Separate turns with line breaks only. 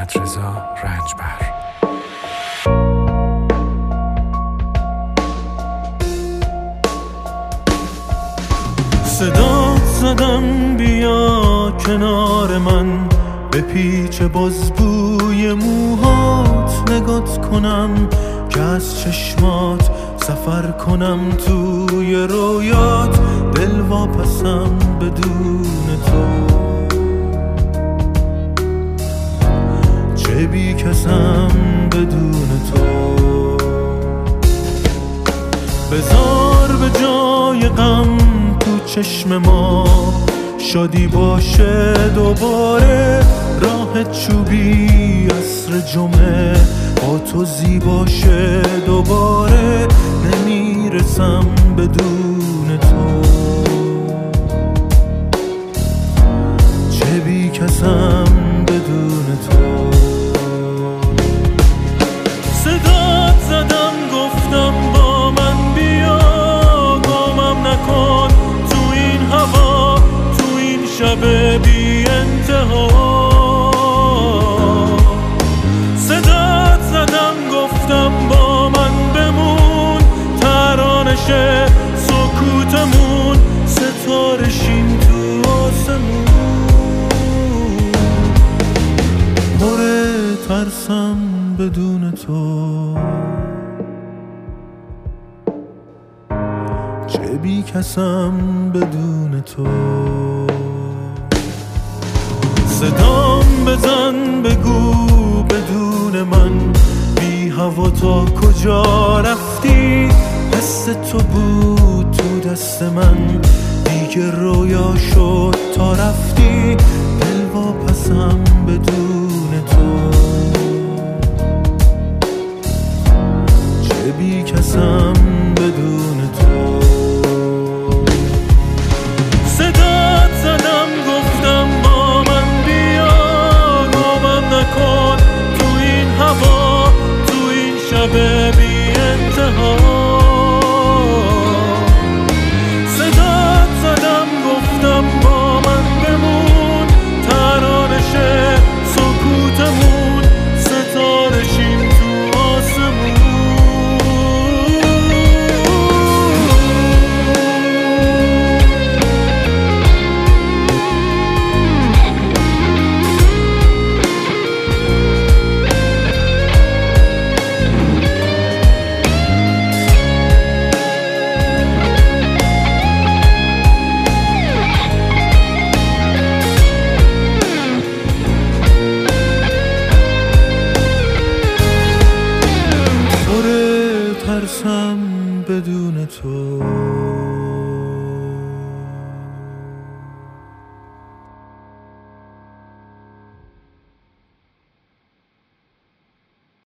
محمدرضا رنجبر.
صدات زدم بیا کنار من، به پیچ بازبوی موهات نگات کنم که از چشمات سفر کنم توی رویات. دل واپسم بدون تو، چه بی کسم بدون تو. بذار به جای غم تو چشم ما شادی باشه دوباره. راه چوبی عصر جمعه با تو زیباشه دوباره. نمیرسم بدون تو، چه بی کسم بدون تو. صدات زدم گفتم با من بیا، گمم نکن تو این هوا، تو این شب بی انتها. صدات زدم گفتم با من بمون، ترانش سکوتمون ستارشیم تو آسمون. پر ترسم بدون تو، چه بی کسم بدون تو. صدام بزن بگو بدون من، بی هوا تا کجا رفتی. حس تو بود تو دست من، دیگه رویا شد تا رفتی. دل واپسم بدون تو، چه بی کسم بدون تو. صدات زدم گفتم با من بیا، گمم نکن تو این هوا، تو این شب بی انتها. صدات زدم گفتم با من بمون، ترانش سکوتمون ستارشیم تو آسمون. ترسم بدون تو.